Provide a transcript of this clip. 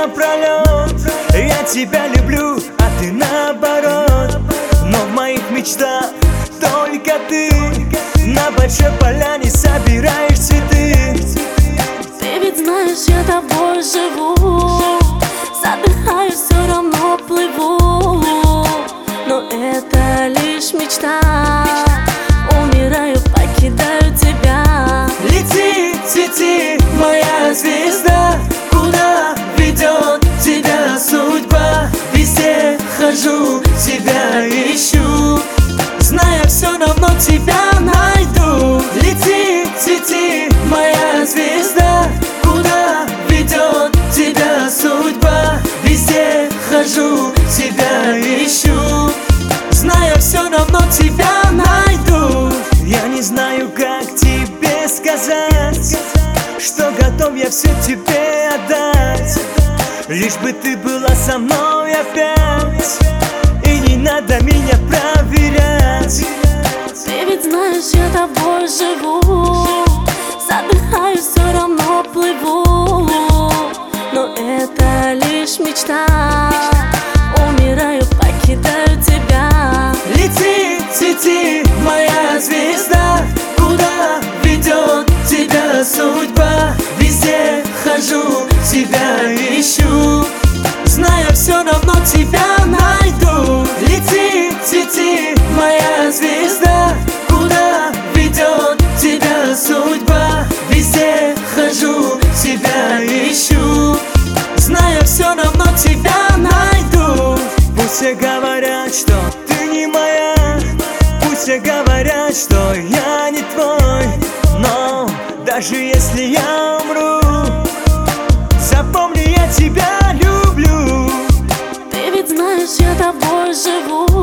напролет. Я тебя люблю, а ты наоборот. Но в моих мечтах только ты. На большой поляне собираешь цветы. Ты ведь знаешь, я тобой живу. Задыхаюсь, все равно плыву. Но это лишь мечта. Умираю, покидаю тебя. Лети, цвети, моя звезда. Куда ведет тебя судьба? Везде хожу, тебя ищу. Зная, все равно тебя найду. Лети, цвети, моя звезда. Куда ведет тебя судьба? Везде хожу, тебя ищу. Зная, все равно тебя найду. Я не знаю, как тебе сказать, что готов я все тебе отдать. Лишь бы ты была со мной опять, и не надо меня проверять. Ты ведь знаешь, я тобой живу. Задыхаюсь, все равно плыву. Но это лишь мечта. Умираю, покидаю тебя. Лети, цвети, моя звезда. Куда ведет тебя судьба? Везде хожу, тебя ищу. Зная, все равно тебя найду. Лети, цвети, моя звезда. Куда ведет тебя судьба? Везде хожу, тебя ищу. Зная, все равно тебя найду. Пусть все говорят, что ты не моя. Пусть все говорят, что я не твой. Но даже если я умру, запомни, я тебя люблю. Ты ведь знаешь, я тобой живу.